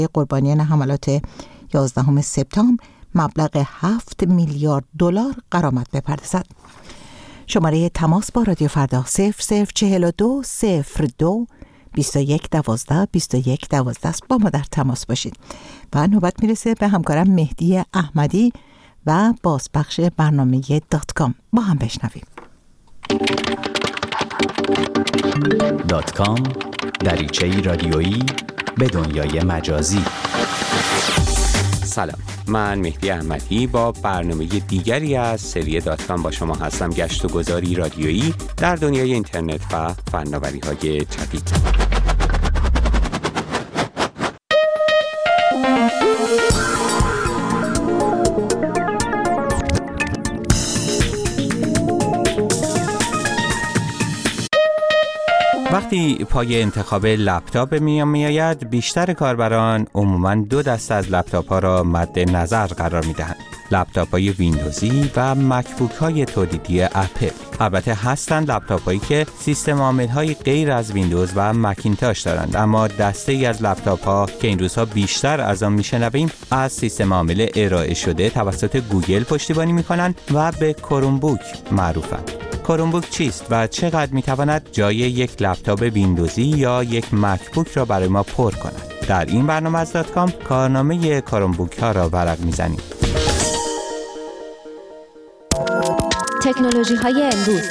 قربانیان حملات 11 سپتامبر مبلغ 7 میلیارد دلار غرامت بپردازد. شماره تماس با رادیو فردا 0042 02 21 12 21 12 است. با ما در تماس باشید. و نوبت میرسه به همکارم مهدی احمدی و بازپخش برنامه .com. با هم بشنویم. .com دریچه‌ای رادیویی به دنیای مجازی. سلام، من مهدی احمدی با برنامه دیگری از سری .com با شما هستم. گشت و گذاری رادیویی در دنیای اینترنت و فناوری‌های جدید. وقتی پای انتخاب لپتاپ میآید، بیشتر کاربران عموماً دو دسته از لپتاپ‌ها را مد نظر قرار می‌دهند: لپتاپ‌های ویندوزی و مکبوک‌های تولیدی اپل. البته هستند لپتاپ‌هایی که سیستم عامل‌های غیر از ویندوز و مکینتاش دارند، اما دسته‌ای از لپتاپ‌ها که این روزها بیشتر از آن می‌شنویم از سیستم عامل ارائه شده توسط گوگل پشتیبانی می‌کنند و به کرومبوک معروفند. کرومبوک چیست و چقدر میتواند جای یک لپتاپ ویندوزی یا یک مکبوک را برای ما پر کند؟ در این برنامه از .com کارنامه کرومبوک ها را ورق میزنیم. تکنولوژی های امروز.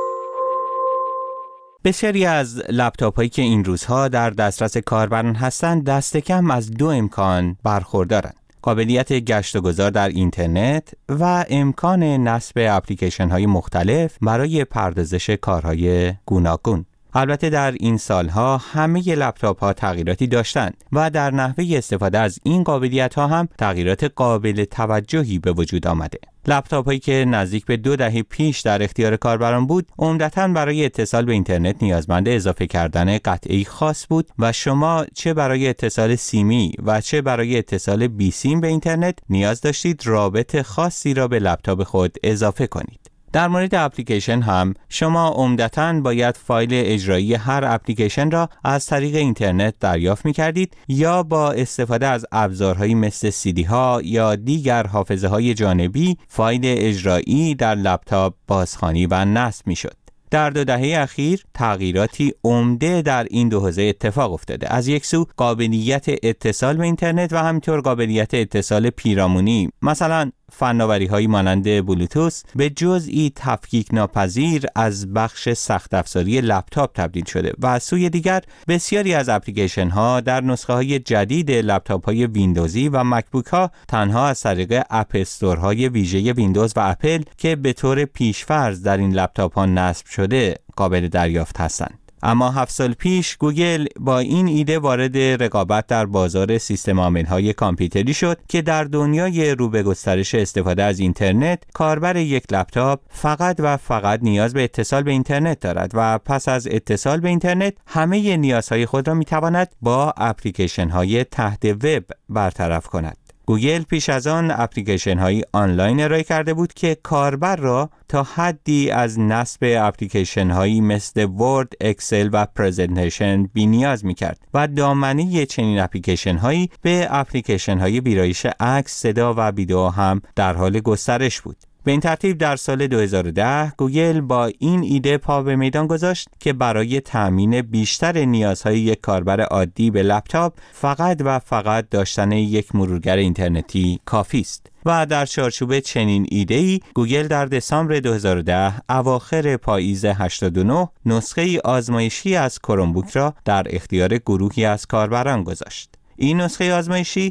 بسیاری از لپتاپ هایی که این روزها در دسترس کاربران هستند دست کم از دو امکان برخوردارند: قابلیت گشت و گذار در اینترنت و امکان نصب اپلیکیشن های مختلف برای پردازش کارهای گوناگون. البته در این سالها همه لپتاپ ها تغییراتی داشتند و در نحوه استفاده از این قابلیت ها هم تغییرات قابل توجهی به وجود آمده. لپتاپ هایی که نزدیک به 2 دهه پیش در اختیار کاربران بود، عمدتاً برای اتصال به اینترنت نیازمند اضافه کردن قطعه‌ای خاص بود و شما چه برای اتصال سیمی و چه برای اتصال بی سیم به اینترنت نیاز داشتید رابط خاصی را به لپتاپ خود اضافه کنید. در مورد اپلیکیشن هم شما عمدتاً باید فایل اجرایی هر اپلیکیشن را از طریق اینترنت دریافت می‌کردید یا با استفاده از ابزارهایی مثل CD ها یا دیگر حافظه‌های جانبی فایل اجرایی در لپتاپ بازخوانی و نصب می‌شد. در 2 دهه اخیر تغییراتی عمده در این دو حوزه اتفاق افتاده. از یک سو قابلیت اتصال به اینترنت و همینطور قابلیت اتصال پیرامونی، مثلا فناوری‌هایی مانند بلوتوث، به جزئی تفکیک ناپذیر از بخش سخت افزاری لپتاپ تبدیل شده و از سوی دیگر بسیاری از اپلیکیشن‌ها در نسخه‌های جدید لپتاپ‌های ویندوزی و مکبوک ها تنها از طریق اپ استورهای ویژه ویندوز و اپل که به طور پیش‌فرض در این لپتاپ‌ها نصب شده قابل دریافت هستند. اما 7 سال پیش گوگل با این ایده وارد رقابت در بازار سیستم عامل‌های کامپیوتری شد که در دنیای رو به گسترش استفاده از اینترنت کاربر یک لپتاپ فقط و فقط نیاز به اتصال به اینترنت دارد و پس از اتصال به اینترنت همه نیازهای خود را می‌تواند با اپلیکیشن‌های تحت وب برطرف کند. گوگل پیش از آن اپلیکیشن های آنلاین ارائه کرده بود که کاربر را تا حدی از نصب اپلیکیشن هایی مثل ورد، اکسل و پرزنتیشن بی نیاز می کرد و دامنه چنین اپلیکیشن هایی به اپلیکیشن های ویرایش عکس، صدا و ویدئو هم در حال گسترش بود. به این ترتیب در سال 2010 گوگل با این ایده پا به میدان گذاشت که برای تأمین بیشتر نیازهای یک کاربر عادی به لپتاپ فقط و فقط داشتن یک مرورگر اینترنتی کافی است. و در چارچوب چنین ایده‌ای گوگل در دسامبر 2010 اواخر پاییز 89 نسخه آزمایشی از کرومبوک را در اختیار گروهی از کاربران گذاشت. این نسخه آزمایشی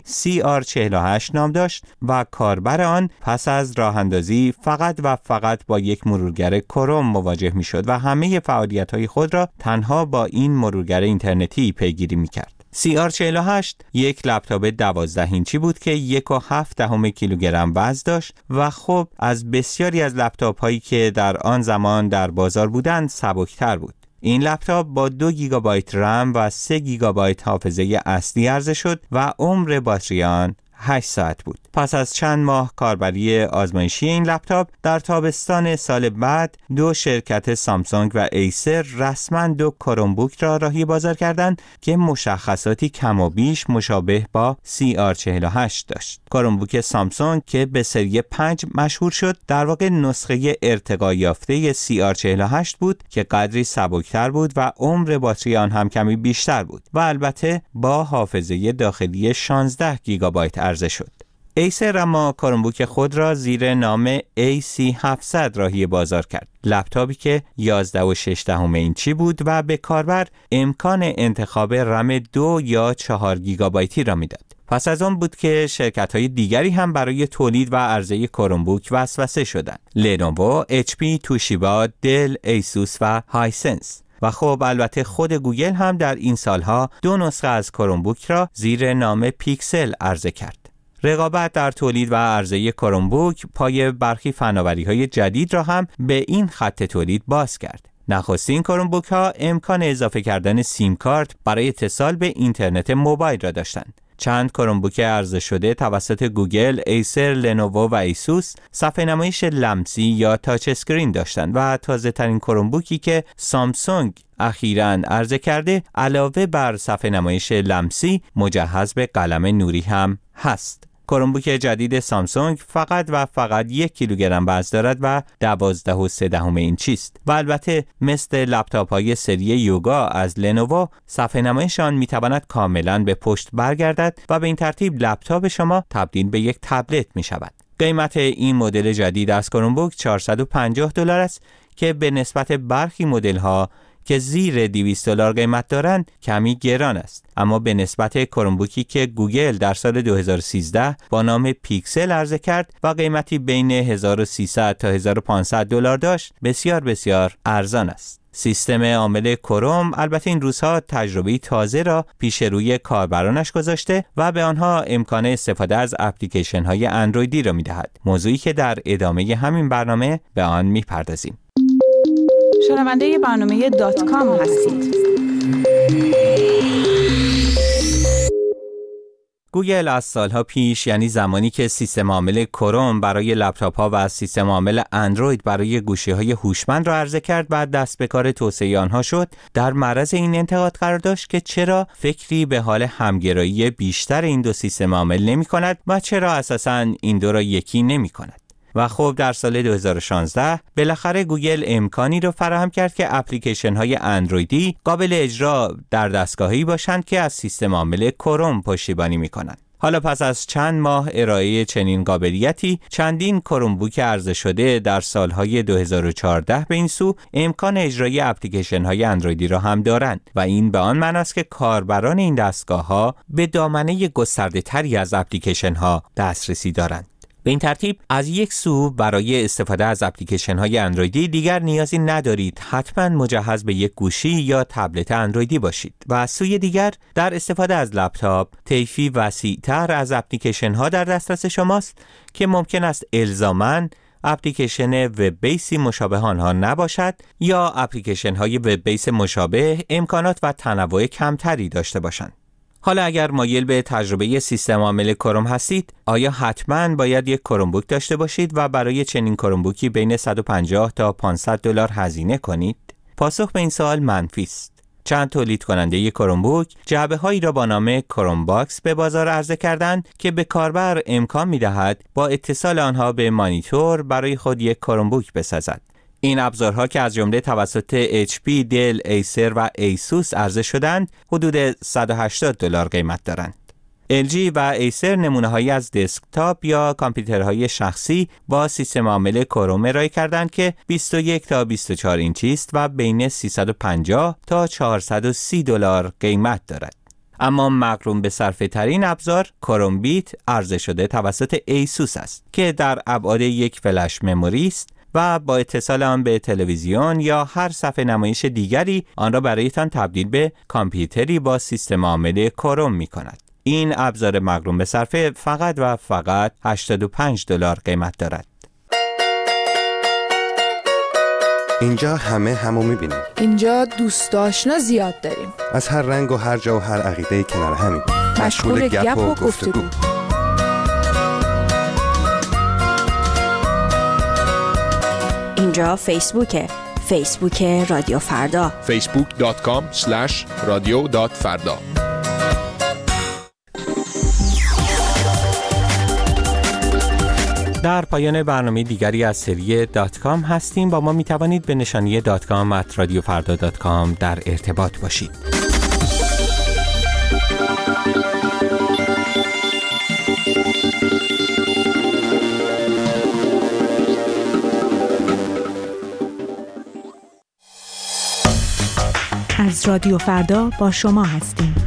CR48 نام داشت و کاربر آن پس از راه اندازی فقط و فقط با یک مرورگر کروم مواجه می شد و همه فعالیت‌های خود را تنها با این مرورگر اینترنتی پیگیری می کرد. CR48 یک لپتاپ 12 اینچی بود که 1.7 کیلوگرم وزن داشت و خب از بسیاری از لپتاپ هایی که در آن زمان در بازار بودند سبکتر بود. این لپتاپ با 2 گیگابایت رم و 3 گیگابایت حافظه اصلی عرضه شد و عمر باتری آن 8 ساعت بود. پس از چند ماه کاربری آزمایشی این لپتاپ، در تابستان سال بعد 2 شرکت سامسونگ و ایسر رسما 2 کرومبوک را راهی بازار کردند که مشخصاتی کم و بیش مشابه با CR48 داشت. کرومبوک سامسونگ که به سری 5 مشهور شد، در واقع نسخه ارتقا یافته CR48 بود که قدری سبکتر بود و عمر باتری آن هم کمی بیشتر بود و البته با حافظه داخلی 16 گیگابایت عرضه شد. ایسر اما کرومبوک خود را زیر نام AC700 راهی بازار کرد. لپتاپی که 11.6 اینچی بود و به کاربر امکان انتخاب رم 2 یا 4 گیگابایتی را میداد. پس از آن بود که شرکت‌های دیگری هم برای تولید و عرضه کرومبوک وسوسه شدند. لنوو، HP، توشیبا، دل، ایسوس و هایسنس. و خب البته خود گوگل هم در این سالها 2 نسخه از کرومبوک را زیر نام پیکسل عرضه کرد. رقابت در تولید و عرضه کرومبوک پای برخی فناوری‌های جدید را هم به این خط تولید باز کرد. نخستین کرومبوک ها امکان اضافه کردن سیم کارت برای اتصال به اینترنت موبایل را داشتند. چند کرومبوک عرضه شده توسط گوگل، ایسر، لنوو و ایسوس صفحه نمایش لمسی یا تاچ اسکرین داشتند و تازه ترین کرومبوکی که سامسونگ اخیراً عرضه کرده علاوه بر صفحه نمایش لمسی مجهز به قلم نوری هم هست. کرومبوک جدید سامسونگ فقط 1 کیلوگرم وزن دارد و 12.3 اینچی است و البته مثل لپتاپ‌های سری یوگا از لنوو صفحه نمایش آن می‌تواند کاملاً به پشت برگردد و به این ترتیب لپتاپ شما تبدیل به یک تبلت می‌شود. قیمت این مدل جدید از کرومبوک $450 است که به نسبت برخی مدل‌ها که زیر $200 قیمت دارند کمی گران است، اما به نسبت کرومبوکی که گوگل در سال 2013 با نام پیکسل عرضه کرد و قیمتی بین $1300 تا $1500 داشت بسیار ارزان است. سیستم عامل کروم البته این روزها تجربه تازه را پیش روی کاربرانش گذاشته و به آنها امکان استفاده از اپلیکیشن های اندرویدی را می‌دهد، موضوعی که در ادامه همین برنامه به آن می‌پردازیم. شنونده برنامه .com هستید. گوگل از سالها پیش، یعنی زمانی که سیستم عامل کروم برای لپتاپ‌ها و سیستم عامل اندروید برای گوشی‌های هوشمند را عرضه کرد و دست به کار توسعه آنها شد، در معرض این انتقاد قرار داشت که چرا فکری به حال همگرایی بیشتر این 2 سیستم عامل نمی‌کند و چرا اساساً این 2 را یکی نمی‌کند. و خب در سال 2016 بالاخره گوگل امکانی رو فراهم کرد که اپلیکیشن های اندرویدی قابل اجرا در دستگاهی باشند که از سیستم عامل کروم پشتیبانی می‌کنند. حالا پس از چند ماه ارائه چنین قابلیتی، چندین کرومبوک عرضه شده در سالهای 2014 به این سو امکان اجرای اپلیکیشن های اندرویدی را هم دارند و این به آن معنی است که کاربران این دستگاه ها به دامنه گسترده تری از اپلیکیشن ها دسترسی دارند. به این ترتیب از یک سو برای استفاده از اپلیکیشن های اندرویدی دیگر نیازی ندارید حتما مجهز به یک گوشی یا تبلت اندرویدی باشید و از سوی دیگر در استفاده از لپتاپ طیفی وسیع‌تر از اپلیکیشن ها در دسترس شماست که ممکن است الزاماً اپلیکیشن وب بیسی مشابه آنها نباشد یا اپلیکیشن های وب بیس مشابه امکانات و تنوع کمتری داشته باشند. حالا اگر مایل به تجربه سیستم عامل کروم هستید، آیا حتماً باید یک کرومبوک داشته باشید و برای چنین کرومبوکی بین $150 تا $500 هزینه کنید؟ پاسخ به این سوال منفی است. چند تولید کننده یک کرومبوک جعبه هایی را با نام کروم باکس به بازار عرضه کردند که به کاربر امکان می‌دهد با اتصال آنها به مانیتور برای خود یک کرومبوک بسازد. این ابزارها که از جمله توسط HP، دل، ایسر و ایسوس عرضه شدند، حدود $180 قیمت دارند. LG و ایسر نمونه‌هایی از دسکتاپ یا کامپیوترهای شخصی با سیستم عامل کروم ارائه کردند که 21 تا 24 اینچی است و بین $350 تا $430 قیمت دارد. اما مقرون به صرفه ترین ابزار کروم بیت عرضه شده توسط ایسوس است که در ابعاد یک فلش مموری است و با اتصال آن به تلویزیون یا هر صفحه نمایش دیگری آن را برایتان تبدیل به کامپیوتری با سیستم عامل کروم می کند. این ابزار مقرون به صرفه فقط $85 قیمت دارد. اینجا همو می‌بینیم. اینجا دوست آشنا زیاد داریم. از هر رنگ و هر جا و هر عقیده کنار همیم. مشغول گپ و گفتگو. اینجا فیسبوک رادیو فردا. facebook.com/radio.farda. در پایان برنامه دیگری از سری .com هستیم. با ما می توانید به نشانی .com@radiofarda.com در ارتباط باشید. از رادیو فردا با شما هستیم.